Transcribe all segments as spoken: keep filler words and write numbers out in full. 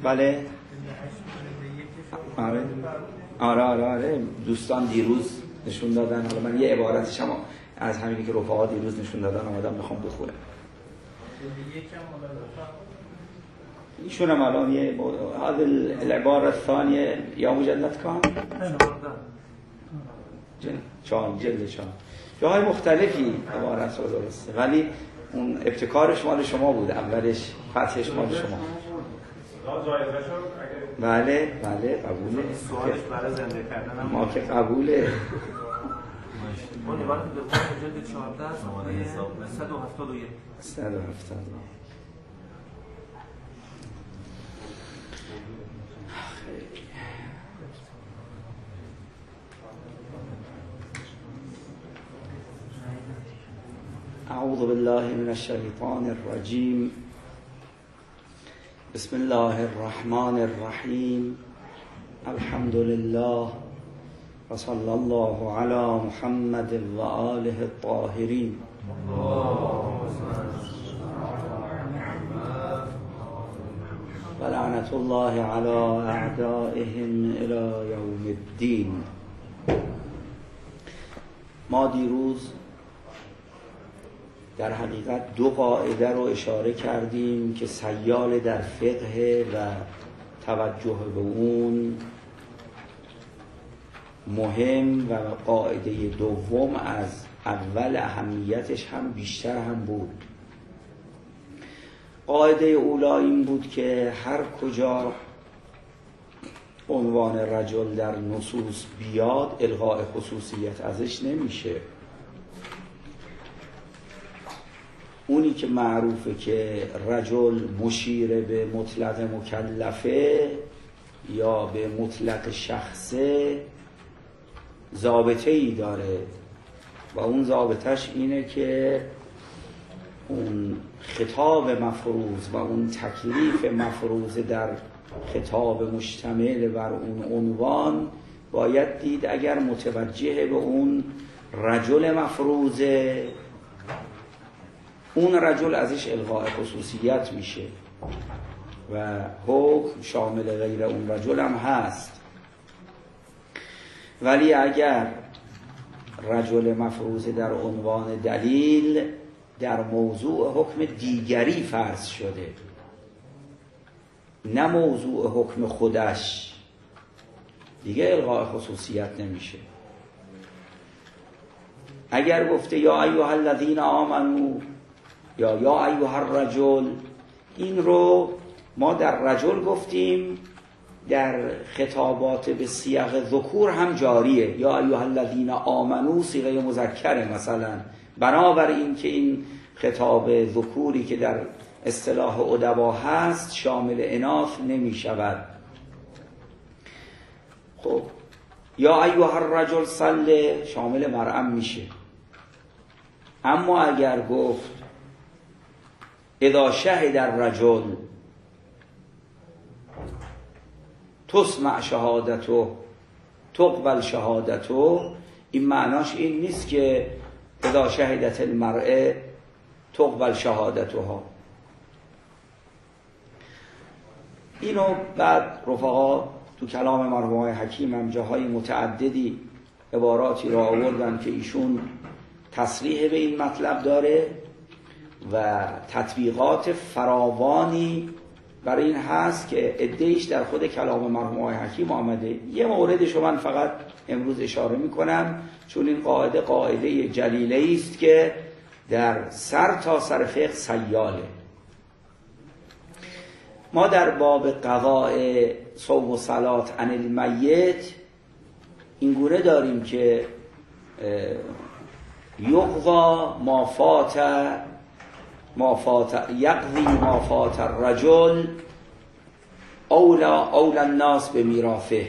بله آره آره آره آره دوستان دیروز نشون دادن، حالا من یه عبارتش هم از همینی که رفقا دیروز نشون دادن آمدم میخوام بخونم. ایشون هم الان یه هذه العبارة الثانية یا مجلد کام؟ چهار جلد چهار جاهای مختلفی عبارت رو درسته، ولی اون ابتکارش مال شما بود، اولش فتحش مال شما. بله بله قبوله. سوالش برای زنده کردن ما که قبوله. ما دیوان دوم جلد چهارده صد و هفتاد و یک صد و هفتاد و یک. اعوذ بالله من الشیطان الرجیم. بسم الله الرحمن الرحیم. الحمد لله و صلی الله علی محمد و آله الطاهرین. و لعنت الله علی اعدائهم الی یوم الدین. ما دیروز در حقیقت دو قاعده رو اشاره کردیم که سیال در فقه و توجه به اون مهم و قاعده دوم از اول اهمیتش هم بیشتر هم بود. قاعده اولا این بود که هر کجا عنوان رجل در نصوص بیاد الغاء خصوصیت ازش نمیشه. اونی که معروفه که رجل مشیر به مطلق مکلفه یا به مطلق شخصه ضابطه ای داره و اون ضابطش اینه که اون خطاب مفروض و اون تکلیف مفروض در خطاب مشتمل بر اون عنوان باید دید اگر متوجه به اون رجل مفروضه، اون رجل ازش الغاء خصوصیت میشه و حکم شامل غیر اون رجل هم هست. ولی اگر رجل مفروض در عنوان دلیل در موضوع حکم دیگری فرض شده، نه موضوع حکم خودش، دیگه الغاء خصوصیت نمیشه. اگر گفته یا ایها الذین آمنو یا یا ایها الرجل، این رو ما در رجل گفتیم، در خطابات به سیاق ذکور هم جاریه. یا ایها الذین آمنو صیغه مذکره مثلا، بنابراین که این خطاب ذکوری که در اصطلاح ادبا هست شامل اناث نمی شود. خب یا ایها الرجل صلی شامل مرأم میشه. اما اگر گفت اذا شهد الرجل تسمع شهادته تقبل شهادته، این معناش این نیست که اذا شهدت المرأة تقبل شهادتها. اینو بعد رفقا تو کلام مرحوم آقای حکیم هم جاهای متعددی عباراتی را آوردن که ایشون تصریح به این مطلب داره و تطبیقات فراوانی برای این هست که عده‌ایش در خود کلام مرحوم آقای حکیم آمده. یه موردش رو من فقط امروز اشاره میکنم چون این قاعده قاعده جلیله است که در سر تا سر فقه سیاله. ما در باب قضاء صوم و صلات عن المیت این گونه داریم که یقضا ما فات ما فات یقضی ما فات الرجل اولا اولا الناس به میراثه.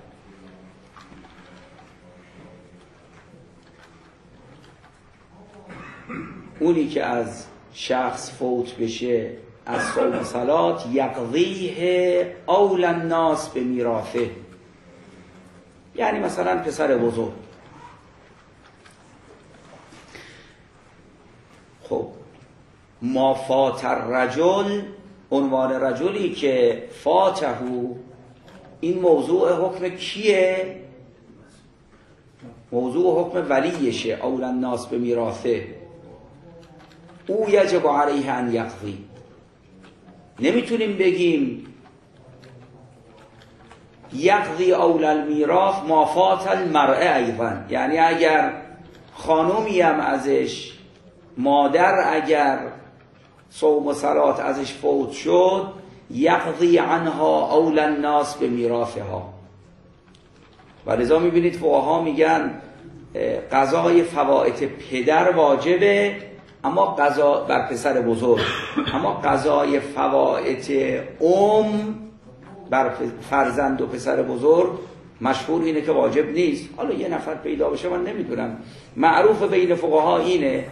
اونی که از شخص فوت بشه از صوم و صلات یقضیه اولا الناس به میراثه، یعنی مثلا پسر بزرگ. خب ما فات الرجل عنوان رجلی که فاتحو، این موضوع حکم کیه؟ موضوع حکم ولیشه، اولا الناس به میراثه، او یجب علیه ان یقضی. نمیتونیم بگیم یقضی اولا المیراث ما فات المرأة ایضا، یعنی اگر خانومی هم ازش، مادر اگر صوم و صلات ازش فوت شد، یقضی عنها اولا الناس به میراثها. و لذا میبینید فقها میگن قضای فوائد پدر واجبه، اما قضا بر پسر بزرگ، اما قضای فوائد ام بر فرزند و پسر بزرگ مشهور اینه که واجب نیست. حالا یه نفر پیدا بشه من نمیدونم، معروف بین فقها اینه.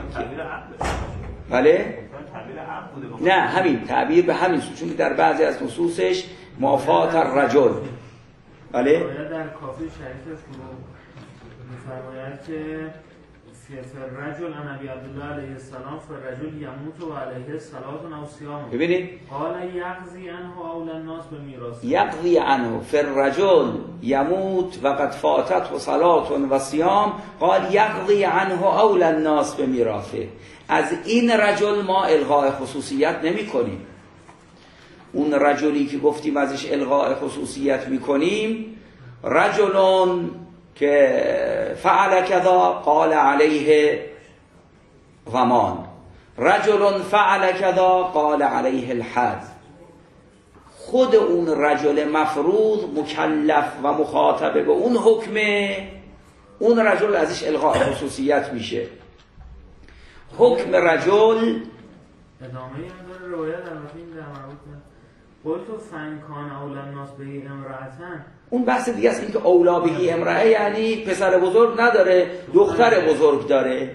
بله؟ نه همین تعبیر به همین سو، چون در بعضی از نصوصش مافات الرجل. بله؟ در کافی شریف می‌فرماید که فررجل ان ابی عبدالله علیه السلام فررجل یموت و علیه الصلاة و صیام. ببینید قال یقضی عنه اول الناس به میراث. یقضی عنه فررجل یموت و قد فاتت و صلاة و صیام، قال یقضی عنه اول الناس به میراثه. از این رجل ما الغاء خصوصیت نمی کنیم. اون رجلی که گفتیم ازش الغاء خصوصیت می کنیم، رجلون که فعل کذا قال علیه ضمان، رجل فعل کذا قال علیه الحد. خود اون رجل مفروض مکلف و مخاطب به اون حکمه، اون رجل ازش الغاء خصوصیت میشه. حکم رجل ادامه این داره روایت البته در مربوط قلتو فن کان اولا الناس به امرأتن، اون بحث دیگه است. این که اولا بهی امرأه یعنی پسر بزرگ نداره، دختر بزرگ داره.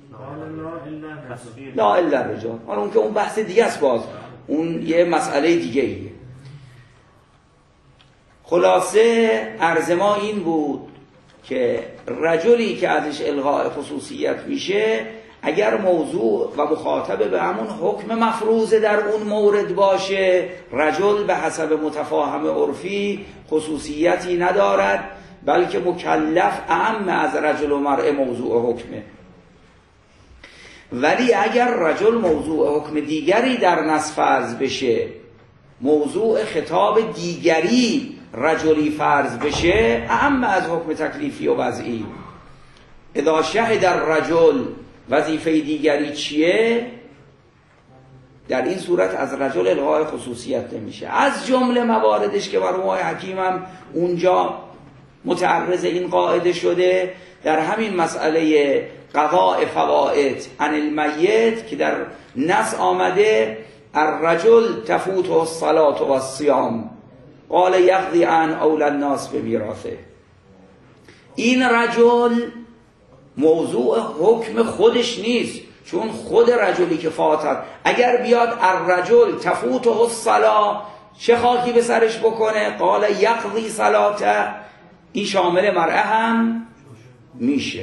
لا الا الرجال. حالا اون که اون بحث دیگه است، باز اون یه مسئله دیگه ایه. خلاصه عرض ما این بود که رجلی که ازش الغاء خصوصیت میشه، اگر موضوع و مخاطب به همون حکم مفروضه در اون مورد باشه، رجل به حسب متفاهم عرفی خصوصیتی ندارد، بلکه مکلف اعم از رجل و مرء موضوع حکمه. ولی اگر رجل موضوع حکم دیگری در نص فرض بشه، موضوع خطاب دیگری رجلی فرض بشه، اعم از حکم تکلیفی و وضعی. اذا شهد الرجل، وظیفه دیگری چیه؟ در این صورت از رجل الغاء خصوصیت نمیشه. از جمله مواردش که مرحوم آقای حکیم هم اونجا متعرض این قاعده شده، در همین مسئله قضاء فوائد عن المیت که در نص آمده الرجل تفوته الصلاة و الصیام قال یقضی عن اول الناس به میراثه. این رجل موضوع حکم خودش نیست، چون خود رجلی که فاتت اگر بیاد الرجل تفوته الصلاة چه خاکی به سرش بکنه؟ قال یقضی صلاته، این شامل مرأه هم میشه.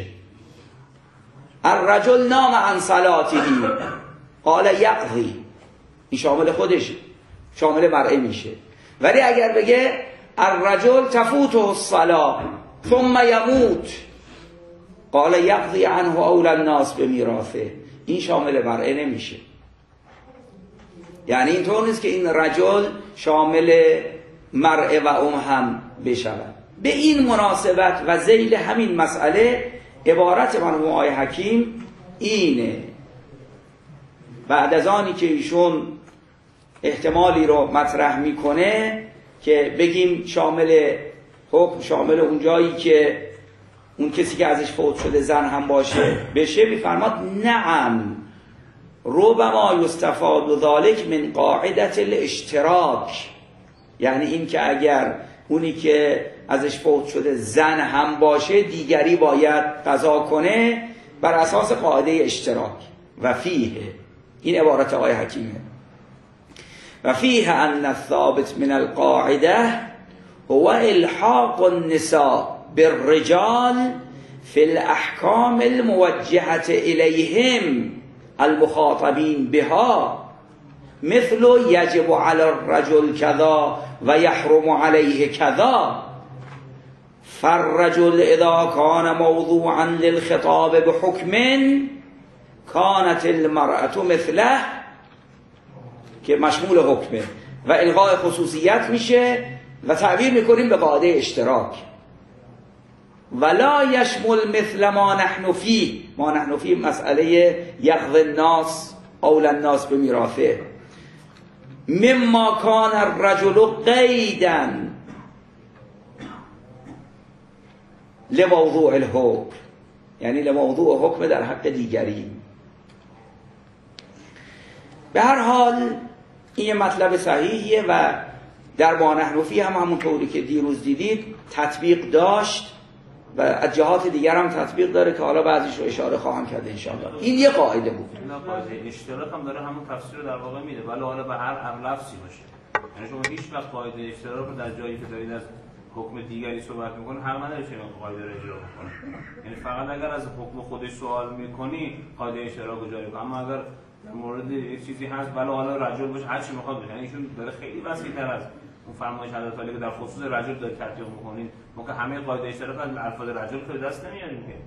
الرجل نام عن صلاته قال یقضی، این شامل خودش، شامل مرأه میشه. ولی اگر بگه الرجل تفوته الصلاة ثم یموت قال یقضی عنه اول الناس به میراثه، این شامل مرأه نمیشه. یعنی اینطور نیست که این رجل شامل مرأه و ام هم بشود. به این مناسبت و ذیل همین مسئله عبارت مرحوم آقای حکیم اینه. بعد از آنی که ایشون احتمالی رو مطرح میکنه که بگیم شامل حکم شامل اون جایی که اون کسی که ازش فوت شده زن هم باشه بشه، میفرماد نعم ربما یستفاد ذلک من قاعدة الاشتراک، یعنی این که اگر اونی که ازش فوت شده زن هم باشه دیگری باید قضا کنه بر اساس قاعده اشتراک. و فیه، این عبارت آقای حکیمه، و فیه ان الثابت من القاعده هو الحاق النساء بالرجال في الاحکام الموجهة الیهم المخاطبین بها مثل یجب علی الرجل کذا و یحرم علیه کذا، فالرجل اذا کان موضوعا للخطاب بحکم کانت المرأة مثله که مشمول حکمه و الغاء خصوصیت میشه و تعبیر میکنیم به قاعده اشتراک. ولا یشمل مثل ما نحن فیه، ما نحن فیه مسئله یقضی الناس اول الناس به میراثه، مما کان الرجل قیدا لموضوع الحکم، یعنی لموضوع حکم در حق دیگری. به هر حال این مطلب صحیحیه و در ما نحن فیه هم همونطوری که دیروز دیدید تطبیق داشت و از جهات دیگر هم تطبیق داره که حالا بعضیش رو اشاره خواهم کرد انشاءالله. این یه قاعده بود. این قاعده اشتراک هم داره همون تفسیر رو در واقع میده، ولی حالا به هر لفظی باشه. یعنی شما هیچ وقت قاعده اشتراک رو در جایی که دارید از حکم دیگری صحبت میکنید حق نداره چنین قاعده رو اجرا بکنید. یعنی فقط اگر از حکم خودش سوال میکنی قاعده اشتراک رو جاری کن، اما اگر در مورد یک چیزی هست ولی حالا رجل باشه هر چی میخواد بشه، یعنی ایشون داره خیلی وسیع‌تر از اون فرمایش حضرت علی که در خصوص رجل داره تطبیق میکنین. ما که همه قاعده اشتراک از الفاظ رجل که دست نمیاریم که.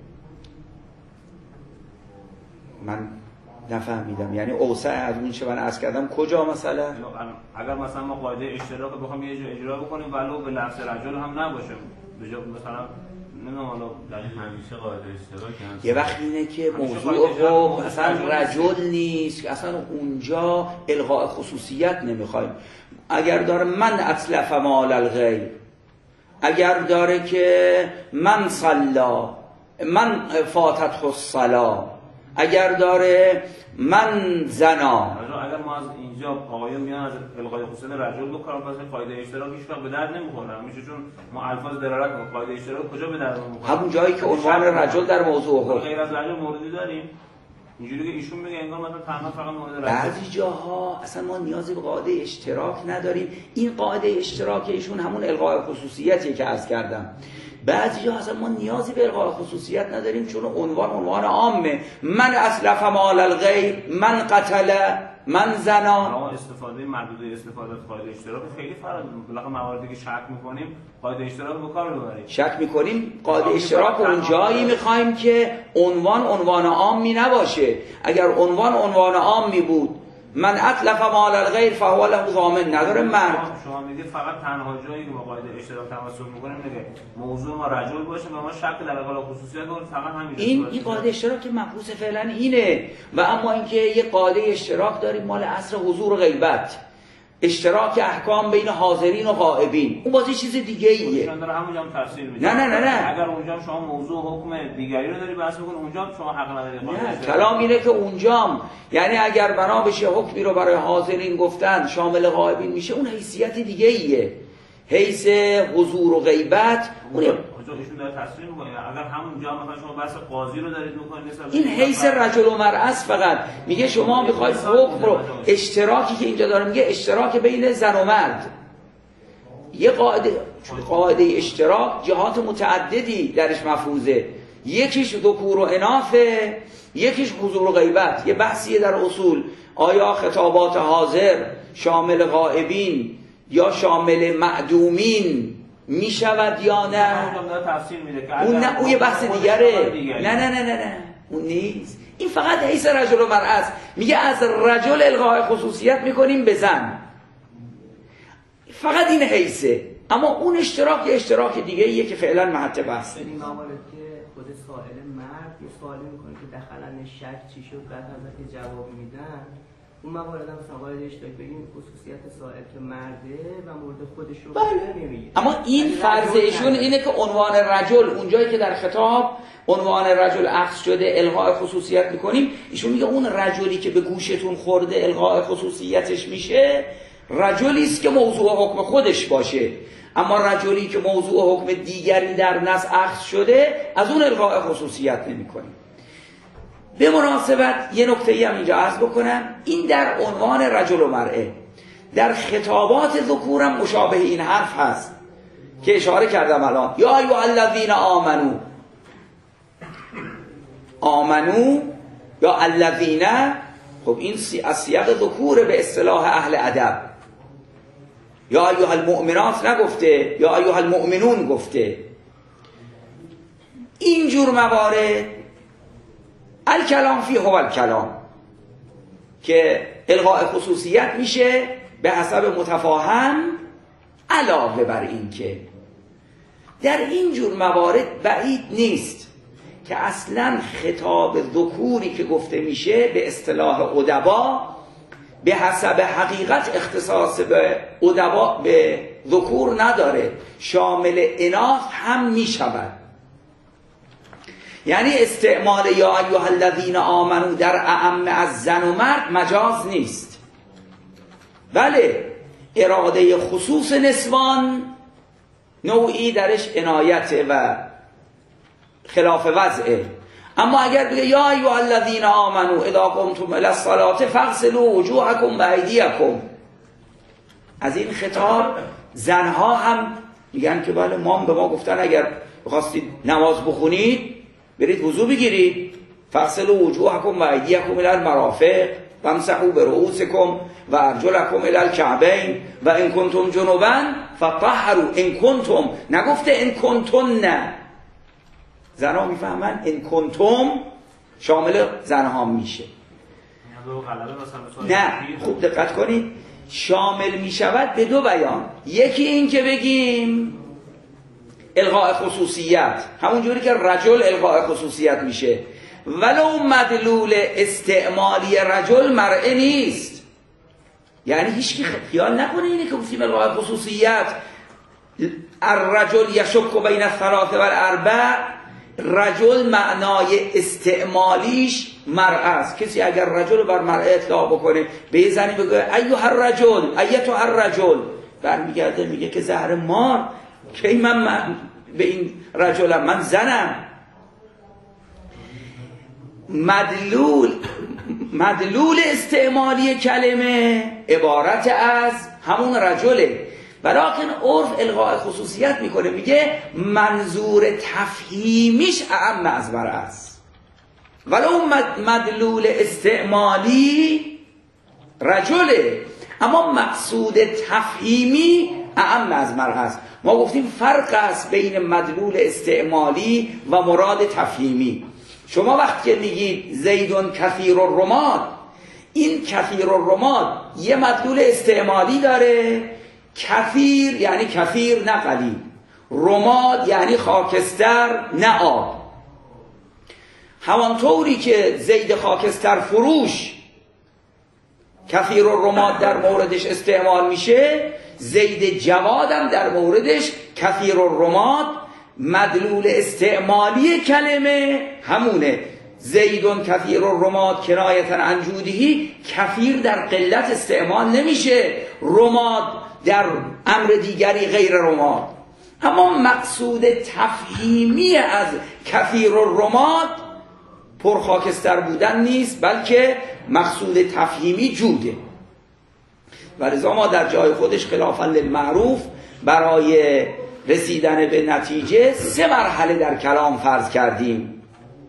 من نفهمیدم یعنی اوسع از اون چه من عرض کردم کجا مثلا؟ اگر مثلا ما قاعده اشتراک بخوام یه جا اجرا بکنیم ولو به لفظ رجل هم نباشه، به جا مثلا نمیدونم حالا در همیشه قاعده اشتراک هست. یه وقت اینه که موضوع حکم اصلا رجل نیست، اصلا اونجا الغاء خصوصیت نمیخوایم. اگر داره من اتلف مال الغیر، اگر داره که من صلا من فاتت الصلا، اگر داره من زنا، اگر ما از اینجا آقایون میان از الغای خصوصیت رجل بکنم پس قاعده اشتراک هیچ وقت به درد نمیخوره همیشه، چون ما الفاظ دلالت کنیم قاعده اشتراک کجا به درد میخوره؟ همون جایی که عنوان رجل در موضوع حکم. غیر از رجل موردی داریم اینجوری که ایشون میگه انگار مثلا تمام فقط مورد رجل. بعضی جاها اصلا ما نیازی به قاعده اشتراک نداریم. این قاعده اشتراک ایشون همون الغای خصوصیتیه که عرض کردم. بعضی جا اصلا ما نیازی به الغای خصوصیت نداریم چون عنوان عنوان عامه. من اسلف مال الغیر، من قتل، من زنا. استفاده محدوده استفاده از قاعده اشتراک خیلی فرق داره. بالاخره مواردی که شک می‌کنیم قاعده اشتراک به کار ببریم. شک می‌کنیم قاعده اشتراک اون جایی می‌خوایم که عنوان عنوان عامی نباشه. اگر عنوان عنوان عامی بود من اتلف مال الغیر فهو له ضامن، نداره مرد. شما میگید فقط تنها جایی که با قاعده اشتراک تمسک می‌کنیم میگه موضوع ما رجل باشه و ما شک در الغای خصوصیت داریم، فقط همین. این این قاعده اشتراک که مبحوث فعلا اینه. و اما اینکه یه قاعده اشتراک داریم مال عصر حضور و غیبت، اشتراک احکام بین حاضرین و غائبین، اون باز یه چیز دیگه ایه. چون داره همونجا هم تفسیر میده. نه نه نه نه اگر اونجا شما موضوع حکم دیگری رو داری بحث می‌کنی اونجا شما حق نداری. نه کلام اینه که اونجام یعنی اگر بنا بشه حکمی رو برای حاضرین گفتن شامل غائبین میشه، اون حیثیت دیگه ایه، حیث حضور و غیبت. اون ایشون داره تصریح می‌کنه اگر همونجا مثلا شما بحث قاضی رو دارید می‌کنید این حیث رجل و مرأه است. فقط میگه شما می‌خواید حکم رو، اشتراکی که اینجا داره میگه اشتراک بین زن و مرد، یه قاعده قاعده اشتراک جهات متعددی درش مفروضه، یکیش ذکور و اناثه، یکیش حضور و غیبت. یه بحثیه در اصول آیا خطابات حاضر شامل غائبین یا شامل معدومین می شود یا نه؟ اون نه، اون یه بحث دیگره. نه نه نه نه نه اون نیست. این فقط حیث رجل و مرأه است. میگه از رجل الغای خصوصیت میکنیم به زن، فقط این حیثه. اما اون اشتراک اشتراک دیگه ایه که فعلا محط بحثه. این مواردی که خود سائل مرد یه سوالی میکنه که دخلن شک چی شد، بعد از که جواب میدن اون موارد هم مثلا قاعده اشتراک بگیم خصوصیت سائل که مرده و مورد خودش رو نمیگه. اما این فرض ایشون اینه که عنوان رجل اونجایی که در خطاب عنوان رجل اخذ شده الغاء خصوصیت میکنیم، ایشون میگه اون رجلی که به گوشتون خورده الغاء خصوصیتش میشه رجلی است که موضوع حکم خودش باشه. اما رجلی که موضوع حکم دیگری در نص اخذ شده از اون الغاء خصوصیت نمیکنیم. به مناسبت یه نکته‌ای هم اینجا عرض بکنم، این در عنوان رجل و مرأه در خطابات ذکورم مشابه این حرف هست که اشاره کردم الان. یا ایها الذین آمنو، آمنو یا الذین خب این از سیاق ذکور به اصطلاح اهل ادب. یا ایها المؤمنات نگفته، یا ایها المؤمنون گفته. اینجور موارد الکلام فی هو الکلام که الغاء خصوصیت میشه به حسب متفاهم، علاوه بر این که در اینجور موارد بعید نیست که اصلا خطاب ذکوری که گفته میشه به اصطلاح ادبا به حسب حقیقت اختصاص به ادبا به ذکور نداره، شامل اناث هم میشود. یعنی استعمال یا ایها الذین آمنو در اعم از زن و مرد مجاز نیست. بله اراده خصوص نسوان نوعی درش عنایت و خلاف وضعه، اما اگر بگه یا ایها الذین آمنو اذا قمتم الی الصلاة فاغسلوا وجوهکم و ایدیکم، از این خطاب زنها هم میگن که بله ما به ما گفتن اگر بخواستید نماز بخونید برید وضو بگیرید، فاغسلوا وجوهکم و ایدیکم الی المرافق وامسحوا برؤوسکم و ارجلکم الی الکعبین و ان کنتم جنبا فطهروا. ان کنتم نگفته ان کنتن، نه زنها میفهمن ان کنتم شامل زنها میشه. نه خوب دقت کنید، شامل میشود به دو بیان. یکی این که بگیم الغاء خصوصیت، همون جوری که رجل الغاء خصوصیت میشه، ولو مدلول استعمالی رجل مرئه نیست. یعنی هیچ کی خیال نکنه اینه که گفتیم الغاء خصوصیت الرجل یشک بین الثلاث والاربع، رجل معنای استعمالیش مرأه است. کسی اگر رجل بر مرأه اطلاق بکنه به یه زنی بگه ایها الرجل ایتها الرجل، برمیگرده میگه که زهر مار کی من, من به این رجلم، من زنم. مدلول مدلول استعمالی کلمه عبارت از همون رجله، ولیکن عرف الغاء خصوصیت میکنه، میگه منظور تفهیمیش اعم از مرأه است، ولو مدلول استعمالی رجله، اما مقصود تفهیمی اعم از مرأه است. ما گفتیم فرق است بین مدلول استعمالی و مراد تفهیمی. شما وقتی که میگید زیدون کثیر الرماد، این کثیر الرماد یه مدلول استعمالی داره، کثیر یعنی کثیر نه قلیل، رماد یعنی خاکستر نه آب. همانطوری که زید خاکستر فروش کثیر الرماد در موردش استعمال میشه، زید جوادم در موردش کثیر الرماد. مدلول استعمالی کلمه همونه، زیدون کثیر الرماد کنایتا عن جودهی، کثیر در قلت استعمال نمیشه، رماد در امر دیگری غیر رماد. اما مقصود تفهیمی از کثیر الرماد پرخاکستر بودن نیست، بلکه مقصود تفهیمی جوده. و لذا ما در جای خودش خلافا للمعروف برای رسیدن به نتیجه سه مرحله در کلام فرض کردیم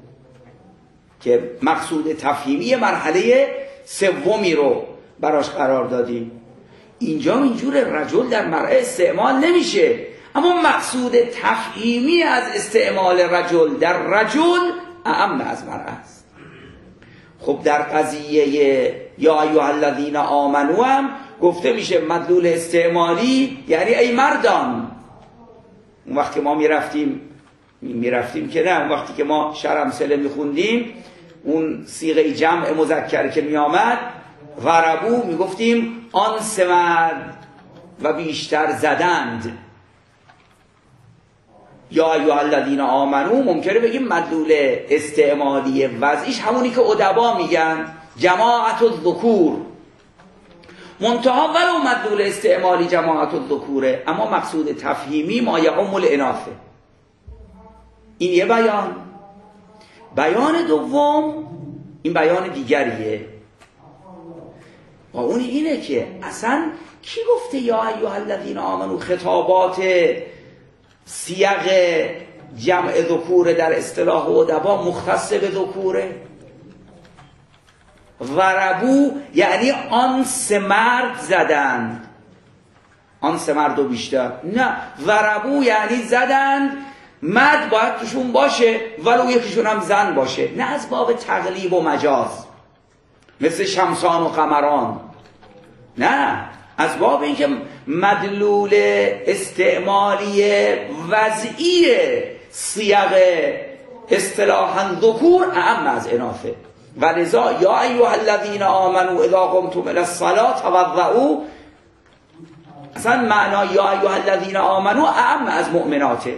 که مقصود تفهیمی مرحله سومی رو براش قرار دادیم. اینجا اینجور رجل در مرأه استعمال نمیشه، اما مقصود تفهیمی از استعمال رجل در رجل اعم از مرأه است. خب در قضیه یا ایها الذین آمنو هم گفته میشه مدلول استعمالی یعنی ای مردان. اون وقت که ما میرفتیم میرفتیم که نه، اون وقتی که ما شرمسله میخوندیم اون صیغه جمع مذکر که میامد وربو میگفتیم آن سه مرد و بیشتر زدند. یا ایها الذین آمنو ممکنه بگیم مدلول استعمالی وضعیش همونی که ادبا میگن جماعت الذکور، منتها ولو مدلول استعمالی جماعت الذکوره، اما مقصود تفهیمی ما یعم الاناثه. این یه بیان. بیان دوم این بیان دیگریه و اون اینه که اصلا کی گفته یا ایها الذین آمنو خطابات سیاق جمع ذکور در اصطلاح ادبا مختص به ذکوره؟ ضربو یعنی آن سه مرد زدند، آن سه مرد و بیشتر. نه، ضربو یعنی زدند، مرد باید توشون باشه ولو یکیشون هم زن باشه، نه از باب تقلیب و مجاز مثل شمسان و قمران، نه از باب اینکه مدلول استعمالی وضعی صیغ اصطلاحاً ذکور اعم از اناثه. ولذا یا ایها الذین آمنوا اذا قمتم الی الصلاة توضؤوا، اصلا معنای یا ایها الذین آمنوا اعم از مؤمناته.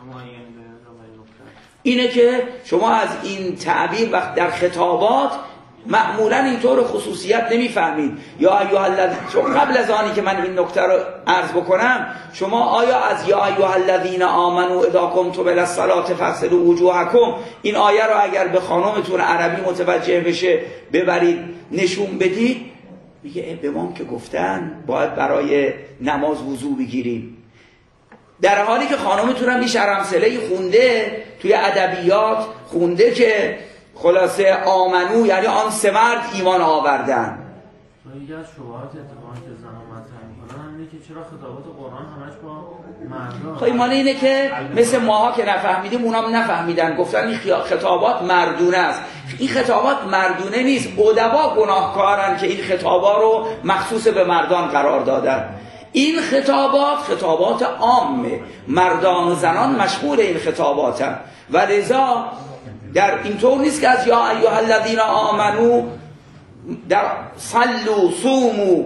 اینه که شما از این تعبیر وقت در خطابات معمولا اینطور خصوصیت نمیفهمید. یا ایها الذین، چون قبل از آنی که من این نکته رو عرض بکنم، شما آیا از یا ایها الذین آمنوا اذا قمتم الی الصلاة فاغسلوا وجوهکم این آیه رو اگر به خانمتون عربی متوجه بشه ببرید نشون بدید، میگه به ما که گفتن باید برای نماز وضو بگیریم، در حالی که خانمتون هم یه شرمسله‌ای خونده توی ادبیات، خونده که خلاصه آمنو یعنی آن سه مرد ایمان آوردن. یکی از شبهات اتفاقی که زنان مطرح می‌کنن اینه که چرا خطابات قرآن همش با مردان؟ خب ایمان اینه که مثل ماها که نفهمیدیم اونام نفهمیدن، گفتن این خطابات مردونه است. این خطابات مردونه نیست، ادبا گناهکارن که این خطابا رو مخصوص به مردان قرار دادن. این خطابات خطابات عامه، مردان و زنان مشمول این خطاباتن و لذا در اینطور نیست که از یا ایها الذین آمنو در صلوا صوموا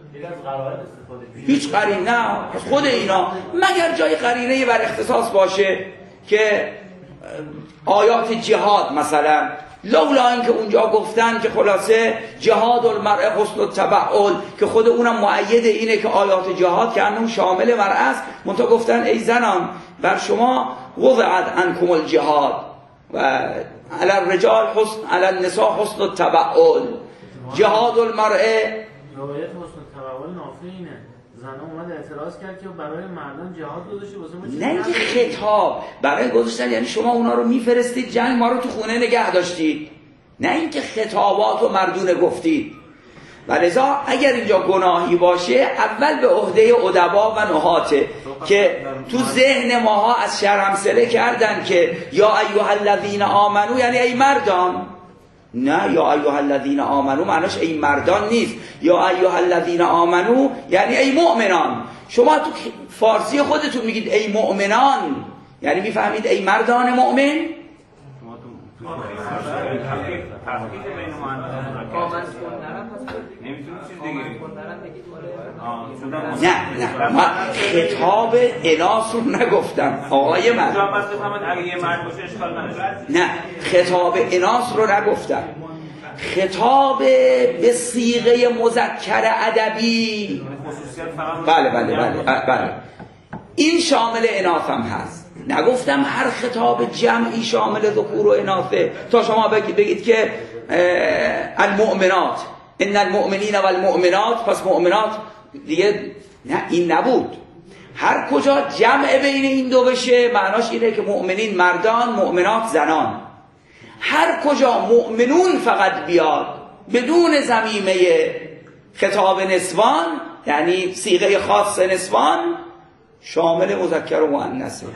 هیچ قرینه نه از خود اینا، مگر جای قرینه بر اختصاص باشه که آیات جهاد مثلا، لولا اینکه اونجا گفتن که خلاصه جهاد المرء حسن التبعل که خود اونم مؤید اینه که آیات جهاد که انم شامل مرء است، منتها گفتن ای زنان بر شما وضعت عنکم الجهاد و علی الرجال حسن علی النساء حسن التبعل. جهاد المرء روایت حسن التبعل نافی اینه، زن اومد اعتراض کرد که برای مردان جهاد گذاشته واسه ما، نه اینکه خطاب برای گذاشتن یعنی شما اونا رو میفرستید جنگ، ما رو تو خونه نگه داشتید، نه اینکه خطابات و مردونه گفتید. ولذا اگر اینجا گناهی باشه اول به عهده ادبا و نحاته که تو ذهن ماها از شرمسله کردن که یا ایها الذین آمنو یعنی ای مردان، نه یا ایها الذین آمنو معناش ای مردان نیست، یا ایها الذین آمنو یعنی ای مؤمنان. شما تو فارسی خودتون میگید ای مؤمنان، یعنی میفهمید ای مردان مؤمن. نه نه ما خطاب اناث رو نگفتم آقای من، نه خطاب اناث رو نگفتم، خطاب به صیغه مذکر ادبی. بله بله بله بله این شامل اناث هم هست، نگفتم هر خطاب جمعی شامل ذکور و اناثه. تا شما بگید, بگید که المؤمنات ان المؤمنین و المؤمنات، پس مؤمنات دیگه نه، این نبود. هر کجا جمع بین این دو بشه معناش اینه که مؤمنین مردان، مؤمنات زنان. هر کجا مؤمنون فقط بیاد بدون ضمیمه خطاب نسوان یعنی صیغه خاص نسوان، شامل مذکر و مؤنثه.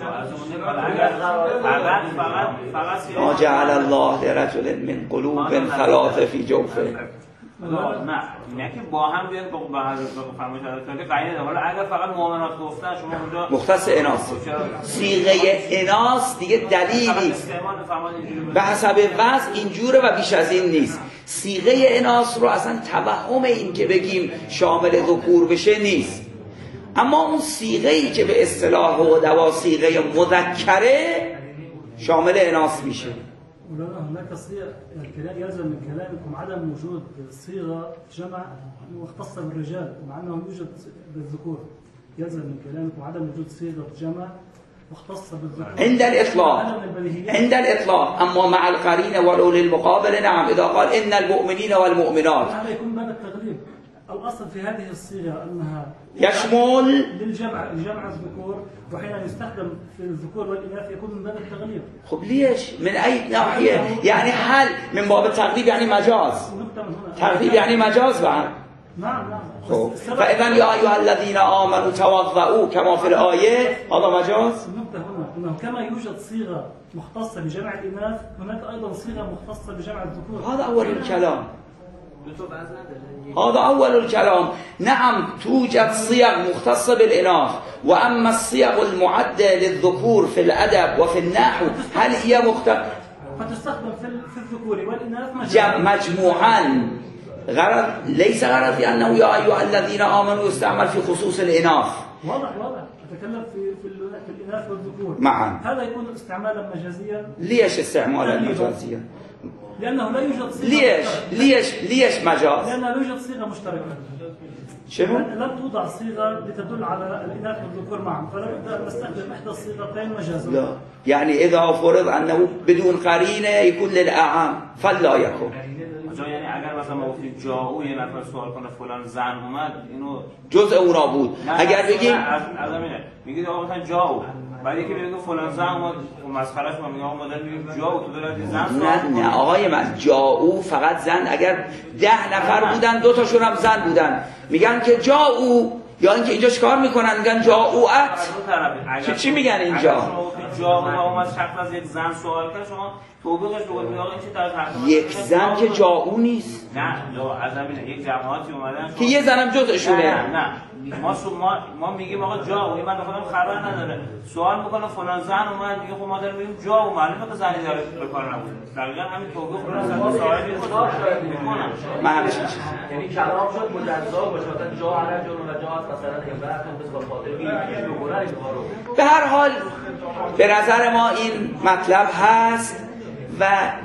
ما جعل الله لرجل من قلوب ثلاث فی جوفه. نه نه که با هم بیاد با فرمایش حضرت قاعده. حالا اگر فقط مؤمنات گفتن شما اونجا مختص اناث، صیغه اناث دیگه دلیلی به حسب وضع اینجوره و بیش از این نیست. صیغه اناث رو اصلا توهم این که بگیم شامل ذکور بشه نیست، اما اون صیغه‌ای که به اصطلاح و دوا صیغه مذکره شامل اناث میشه. هناك صيغ الكلام يلزم من كلامكم عدم وجود صيغه جمع مختصه بالرجال مع انه يوجد بالذكور، يلزم من كلامكم عدم وجود صيغه جمع مختصه بالذكور عند الاطلاق، عند الاطلاق، اما مع القرين ولو للمقابل نعم اذا قال ان المؤمنين والمؤمنات هذا يكون باب التغليب. الأصل في هذه الصيغة أنها يشمل للجمع لجمع الذكور، وحين يستخدم في الذكور والإناث يكون من باب التغليب. خب ليش؟ من أي ناحية؟ يعني حال من باب التغليب يعني مجاز. تغليب يعني مجاز بعد. نعم نعم. خب فإذا يا أيها الذين آمنوا توضؤوا كما في الآية، هذا مجاز. النقطة هنا أنه كما يوجد صيغة مختصة بجمع الإناث، هناك أيضا صيغة مختصة بجمع الذكور. هذا أول الكلام. هذا أول الكلام. نعم توجد صيغ مختصة بالإناث، وأما الصيغ المعدة للذكور في الأدب وفي النحو هل هي مختصة؟ فتستخدم في الذكور والإناث مجموعاً. غرض ليس غرض في أنه يا أيها الذين آمنوا يستعمل في خصوص الإناث. واضح واضح. أتكلم في في الإناث والذكور معا. هذا يكون استعمالا مجازيا. ليش استعمالا مجازيا؟ لأنه لا يوجد صيغة ليش مشتركة. ليش ليش مجاز؟ لأنه لا يوجد صيغة مشتركة. شنو؟ لم توضع صيغة لتدل على الإناث والذكور معا، فلا بد أن نستخدم إحدى الصيغتين مجازا. لا، يعني إذا فرض أنه بدون قرينة يكون للأعم فلا يكون. یعنی اگر مثلا ما گفتیم جاءو یه نفر سوال کنه فلان زن اومد، اینو جزء اونا بود. اگر بگیم از از همینه میگید آقا مثلا جاءو، بعد یکی میگه فلان زن اومد، مسخرهش ما میگه آقا مادر میگیم جاءو تو دلت زن سوال نه نه آقای من، جاءو فقط زن. اگر ده نفر بودن دو تاشون هم زن بودن میگن که جاءو، یا اینکه اینجا چیکار میکنن میگن جاءوات. چی چی میگن اینجا؟ جاءو اومد شخص از یک زن سوال کرد، شما توبیقش بگوید آقا این چه طرز حرف؟ یک زن که جاءو نیست. نه لا از همینه یک جماعتی اومدن که یه زنم جزءشونه. نه نه ما ما ما میگیم آقا جاءو، این بنده خودم خبر نداره، سوال میکنه فلان زن اومد، میگه خب ما داریم میگیم جاءو، معلومه که زنی داره به کار نبوده. دقیقاً همین توبیق رو از صاحب خدا شاید میکنم. من همین چیز یعنی کلام شد مجزا باشه، مثلا جا علی جون و جا مثلا امرأتون به خاطر میگه بگورن اینو. به هر حال به نظر ما این مطلب هست و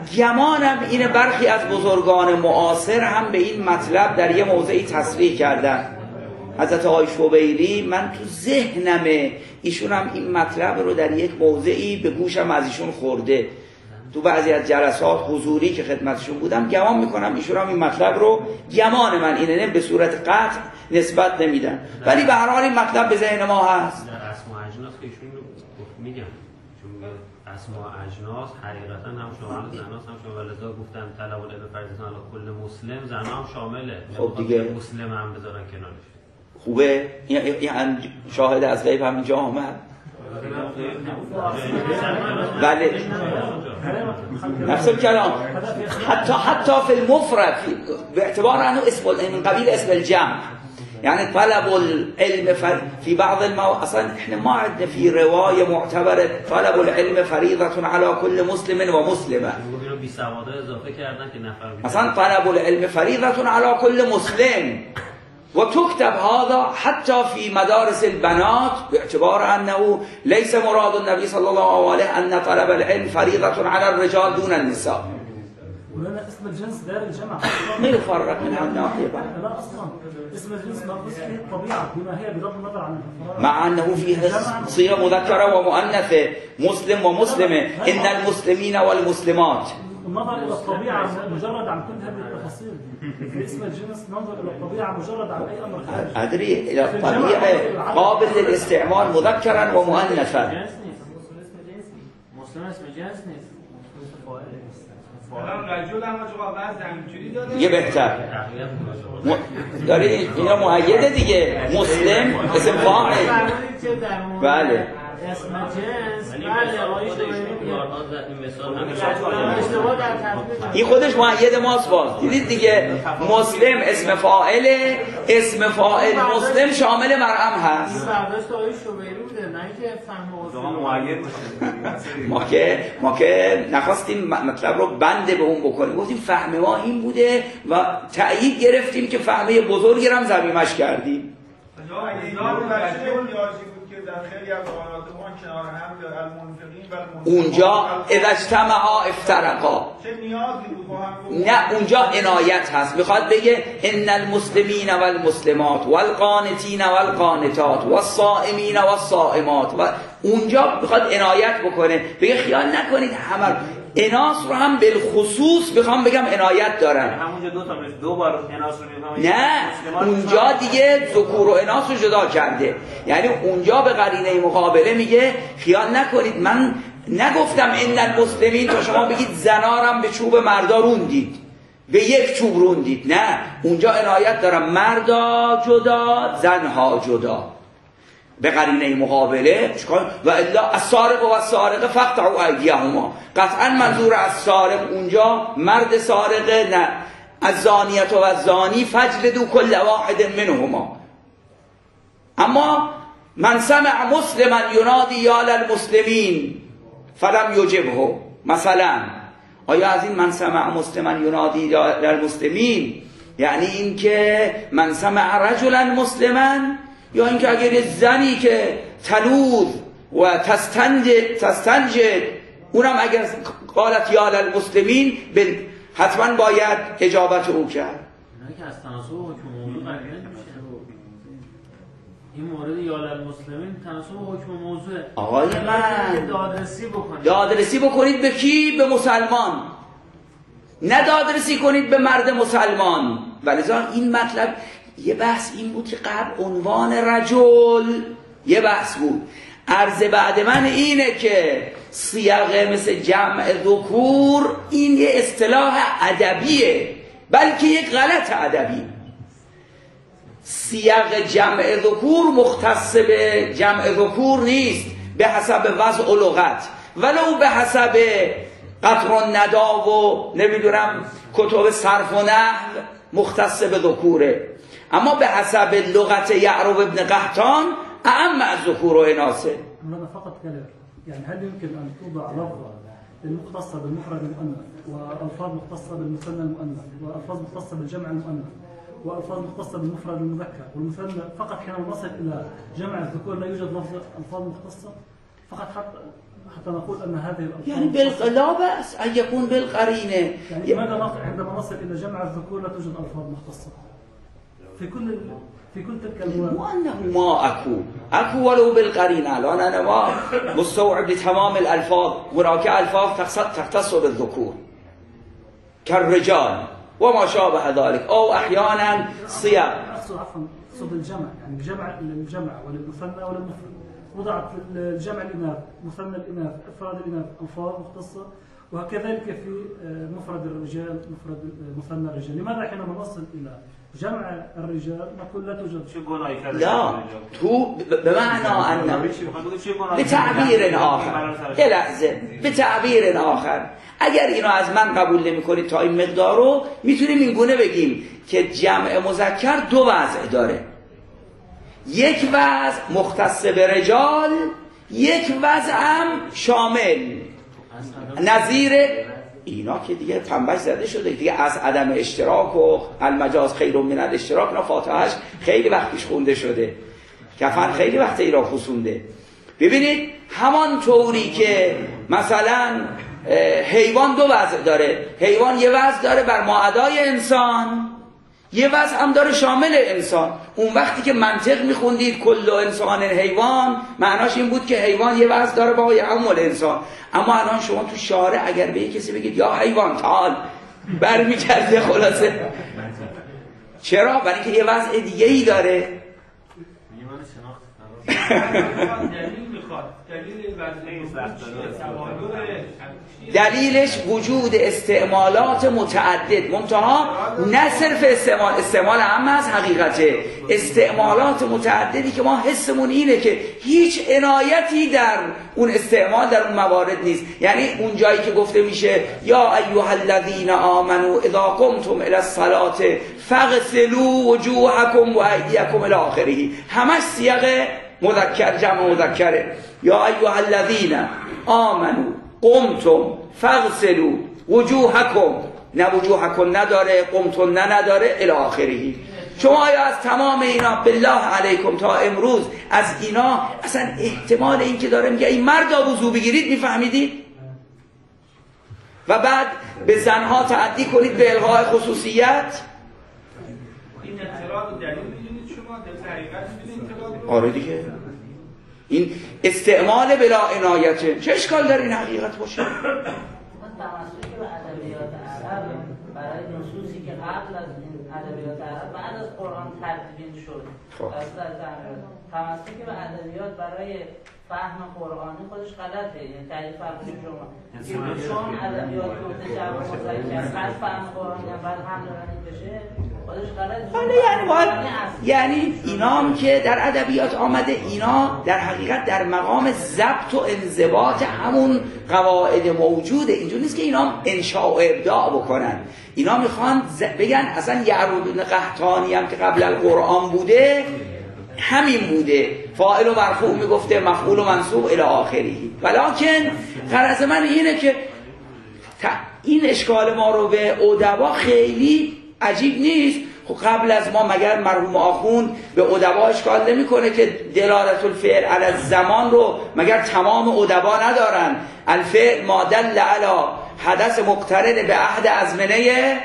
گمانم اینه برخی از بزرگان معاصر هم به این مطلب در یه موضعی تصریح کردن. حضرت آقای شبیری من تو ذهنمه ایشون هم این مطلب رو در یک موضعی به گوشم از ایشون خورده. تو بعضی از جلسات حضوری که خدمتشون بودم گمان میکنم ایشون هم این مطلب رو، گمان من اینه، نه به صورت قطع نسبت نمیدن، ولی به هر حال این مطلب به ذهن ما هست. در اسماء اجناس که ایشون میگم، چون اسماء اجناس حقیقتا هم شامل زناس هم شامل، لذا گفتن طلب العلم فرض علی کل مسلم، زنا هم شامله. خب دیگه مسلم هم بذارن کنارش. خوبه؟ یعنی شاهد از غیب هم اینجا آمد. بله نفس الكلام. حتی حتی في المفرد باعتبار انه اسم من قبيل اسم الجمع، يعني طلب العلم في بعض المواقع اصلا احنا ما عندنا في روايه معتبره طلب العلم فريضه على كل مسلم ومسلمه. اصلا طلب العلم فريضه على كل مسلم، وتكتب هذا حتى في مدارس البنات باعتبار أنه ليس مراد النبي صلى الله عليه أن طلب العلم فريضة على الرجال دون النساء. ولنا اسم الجنس دار الجمع ما يفرق من هالناحية بعد. لا أصلا اسم الجنس مقصود فيه الطبيعة بما هي بغض النظر عن الأفراد، مع أنه فيه صيغة مذكرة ومؤنثة، مسلم ومسلمة، إن المسلمين والمسلمات. النظر إلى الطبيعة مجرد عن كل هذه التفاصيل. في اسم الجنس ننظر إلى الطبيعة مجرد عن أي أمر خارج. أدري إلى الطبيعة قابل للاستعمال مذكرا ومؤنثا. مسلم اسم جنس نیست. دیگه بهتر داری اینا مؤیده دیگه. مسلم اسم فاعل. بله اسم جنس بله آقای این خودش مؤید ماست. باز دیدید دیگه، مسلم اسم فاعله، اسم فاعل مسلم شامل مرأم هست. برداشت آقای شبیری بوده، نه اینکه فهم مؤید باشه. ما که ما که نخواستیم مطلب رو بنده به اون بکنیم، گفتیم فهم ما این بوده و تأیید گرفتیم که فهمه بزرگی هم ضمیمش کردیم. در خیلی از آیات ما کنار هم المنفقین و المنفقات اونجا اذا اجتمعا افترقا، چه نیازی بود با هم؟ نه اونجا عنایت هست، میخواد بگه ان المسلمین والمسلمات والقانتین والقانتات والصائمین والصائمات، و اونجا میخواد عنایت بکنه، بگه خیال نکنید همه اناس رو هم بالخصوص بخوام بگم عنایت دارن. همونجا دو تا دو بار اناس رو میگم. نه اونجا دیگه ذکور و اناس رو جدا کرده، یعنی اونجا به قرینه مقابله میگه خیال نکنید من نگفتم ان المسلمین تا شما بگید زنارم به چوب مردا روندید، به یک چوب روندید. نه اونجا عنایت دارم مردا جدا زنها جدا به قرینه مقابله. و الا السارق و السارقه فقطعوا ایدیهما، قطعا منظور از سارق اونجا مرد سارقه، نه الزانیه و الزانی فجلدوا كل واحد منهما. اما من سمع مسلما ینادی یا للمسلمین فلم یجبه، مثلا آیا از این من سمع مسلما ینادی یا للمسلمین یعنی این که من سمع رجلا مسلما، یا اینکه اگر یه زنی که تلوذ و تستنجد تستنجد اونم اگر قالت یا للمسلمین حتما باید اجابت او کرد. نه که از تناسب حکم موضوع قرینه نمیشه. این مورد یا للمسلمین تناسب حکم موضوع. آقای من دادرسی بکنید. دادرسی بکنید به کی؟ به مسلمان. نه دادرسی کنید به مرد مسلمان. ولذا این مطلب یه بحث این بود که قبل عنوان رجل یه بحث بود. عرض بعد من اینه که صیغه مثل جمع ذکور این یه اصطلاح ادبیه، بلکه یک غلط ادبی. صیغه جمع ذکور مختص به جمع ذکور نیست به حسب وضع و لغت، ولو به حسب قطر و ندا و نمیدونم کتب صرف و نحو مختص به ذکوره، اما به حسب لغت یعرب ابن قحطان اعم از ذکور و اناثه. هذا فقط كلام، يعني هل يمكن ان توضع لفظه المختصه بالمفرد المؤنث والفاظ مختصه بالمثنى المؤنث والفاظ مختصه بالجمع المؤنث والفاظ مختصه بالمفرد المذكر والمثنى فقط حينما نصل الى جمع الذكور لا يوجد لفظ الفاظ مختصه فقط حتى حتى نقول ان هذه الالفاظ يعني بال... لا بأس ان يكون بالقرينه. يعني لماذا عندما نصل الى جمع الذكور لا توجد الفاظ مختصه في كل في كل تلك المواضع؟ ما اكو اكو ولو بالقرينه. الان انا ما مستوعب لتمام الالفاظ، هناك الفاظ تختص بالذكور كالرجال وما شابه ذلك، او احيانا صيغ. اقصد عفوا اقصد الجمع، يعني جمع للجمع وللمثنى وللمفرد. وضعت الجمع الاناث مثنى الاناث افراد الاناث الفاظ مختصه، وكذلك في مفرد الرجال مفرد مثنى الرجال. لماذا حينما نصل الى جمع الرجال نقول لا توجد شيء؟ لا تو بمعنى أن بتعبير آخر، یه لحظه بتعبير آخر اگر اینو از من قبول نمی کنید تا این مقدار رو میتونیم این گونه بگیم که جمع مذکر دو وضع داره، یک وضع مختص به رجال، یک وضع هم شامل نظیر اینا که دیگه پنبش زده شده دیگه از عدم اشتراک و المجاز خیر من الاشتراک. نه فاتحهش خیلی وقت پیش خونده شده، کفن خیلی وقت ایران خونده. ببینید همان طوری که مثلا حیوان دو وضع داره، حیوان یه وضع داره بر ماعدای انسان، یه وضع هم داره شامل انسان. اون وقتی که منطق میخوندید کل انسان حیوان، معناش این بود که حیوان یه وضع داره با یعمل انسان. اما الان شما تو شارع اگر به کسی بگید یا حیوان تعال برمیگرده خلاصه. چرا؟ برای که یه وضع دیگه ای داره. دلیلش وجود استعمالات متعدد، منتها نه صرف استعمال استعمال هم از حقیقته، استعمالات متعددی که ما حسمون اینه که هیچ عنایتی در اون استعمال در اون موارد نیست. یعنی اون جایی که گفته میشه یا ایها الذین آمنوا اذا قمتم الی الصلاة فاغسلوا وجوهکم و ایدیکم الی آخره، همش صیغه مذکر جمع مذکره. یا ایها الذین آمنوا قمتم فاغسلوا وجوهکم، نه وجوهکم نداره، قمتم نه نداره الی آخره. شما آیا از تمام اینا بالله علیکم تا امروز از اینا اصلا احتمال این که داره میگه این مردا وضو بگیرید میفهمیدید؟ و بعد به زنها تعدی کنید به الغاء خصوصیت؟ این اطلاع رو دلیل میدونید شما در حقیقت میدونید اطلاع؟ آره دیگه، این استعمال بلا عنایته. چه اشکال داره این حقیقت باشه؟ خب تمسک به ادبیات برای فهم قرآنی خودش غلطه، یعنی تعریف فرقی شما چون ادبیات گفته جواب مذکر از فهم قرآنی هم بعد هم دارن بشه خودش غلطه. یعنی باید یعنی اینا هم که در ادبیات آمده اینا در حقیقت در مقام ضبط و انضباط همون قواعد موجوده. اینجوری نیست که اینا انشاء و ابداع بکنن. اینا میخوان بگن اصلا یعربون قحطانی هم که قبل القرآن بوده همین بوده، فاعل و مرفوع میگفته، مفعول و منصوب الی آخری. ولکن غرض من اینه که این اشکال ما رو به ادبا خیلی عجیب نیست. خب قبل از ما مگر مرحوم آخوند به ادبا اشکال نمیکنه که دلالت الفعل علی الزمان رو مگر تمام ادبا ندارن؟ الفعل ما دل علی حدث مقترن به عهد ازمنه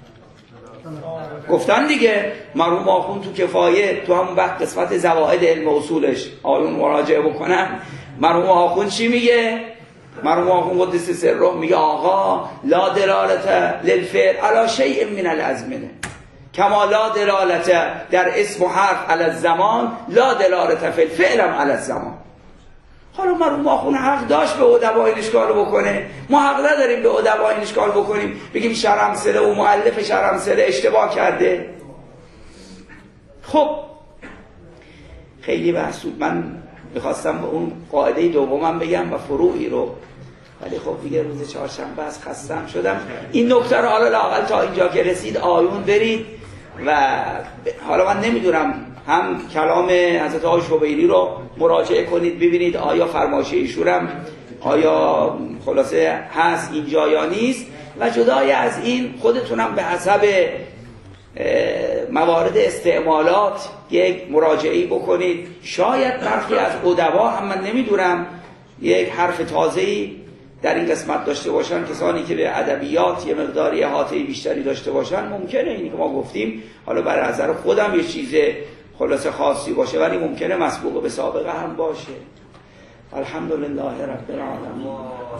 گفتن دیگه. مرحوم آخوند تو کفایه تو همون وقت قسمت زوائد علم اصولش آیون مراجعه بکنن، مرحوم آخوند چی میگه؟ مرحوم آخوند قدس سره میگه آقا لا دلالت للفعل علی شیء من الازمنه کما لا دلالت در اسم و حرف علی الزمان لا دلالت فی الفعل علی الزمان. حالا مرحوم آخوند حق داشت به ادبا این اشکال بکنه، ما حق نداریم به ادبا این اشکال بکنیم بگیم شرمسله و مؤلف شرمسله اشتباه کرده. خب خیلی بحث بود. من میخواستم به اون قاعده دومم بگم و فروعی رو، ولی خب دیگه روز چهارشنبه از خستم شدم. این نکته رو حالا لااقل تا اینجا که رسید آیون برید و حالا من نمیدونم هم کلام حضرت آقای شبیری رو مراجعه کنید ببینید آیا فرمایش ایشونم آیا خلاصه هست اینجا یا نیست، و جدای از این خودتونم به حسب موارد استعمالات یک مراجعه‌ای بکنید. شاید برخی از ادبا هم من نمیدونم یک حرف تازه‌ای در این قسمت داشته باشن، کسانی که به ادبیات یه مقداری احاطه بیشتری داشته باشن ممکنه اینی که ما گفتیم حالا برای نظر خودم یه چیز خلاصه خاصی باشه، ولی ممکنه مسبوق به سابقه هم باشه. الحمدلله رب العالمین.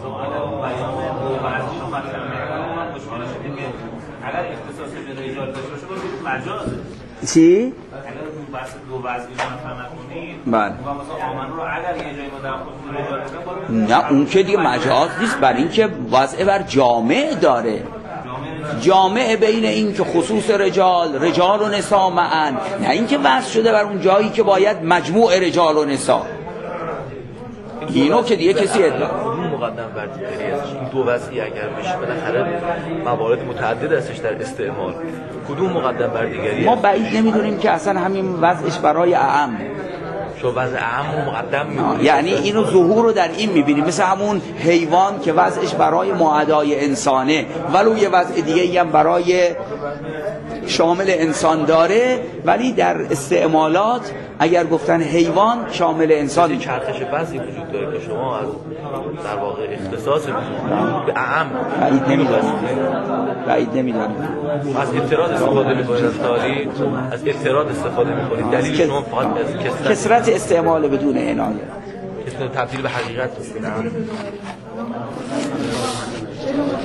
اگر اختصاص به رجال داشته باشه باید مجازه. چی؟ اگر اون بحث دو وضعی رو مطرح نکنید بله. و مثلا آمن رو اگر یه جایی ما در خصوص رجال بکنیم نه اون که دیگه مجاز نیست، برای اینکه وضع بر جامع داره، جامع بین این که خصوص رجال رجال و نساء معن، نه این که وضع شده بر اون جایی که باید مجموع رجال و نساء. اینو که دیگه کسی ادعا مقدم بر دیگری ازش این دو وضعی اگر بشه بالاخره موارد متعدد هستش در استعمال، کدوم مقدم بر دیگری؟ ما بعید نمیدونیم که اصلا همین وضعش برای اعم شو وضع اعم مقدم می‌کنیم، یعنی اینو ظهور رو در این میبینیم، مثل همون حیوان که وضعش برای معادای انسانه ولو یه وضع دیگه هم برای شامل انسان داره، ولی در استعمالات اگر گفتن حیوان شامل انسان چرخش بعضی وجود داره که شما از در واقع اختصاص به اعم بعید نمیدونید بعید نمیدونید از اعتراض استفاده می‌کنید، از تاریخ از اعتراض استفاده می‌کنید، دلیل شما فقط از کثرت استعمال بدون عنایت تبدیل به حقیقت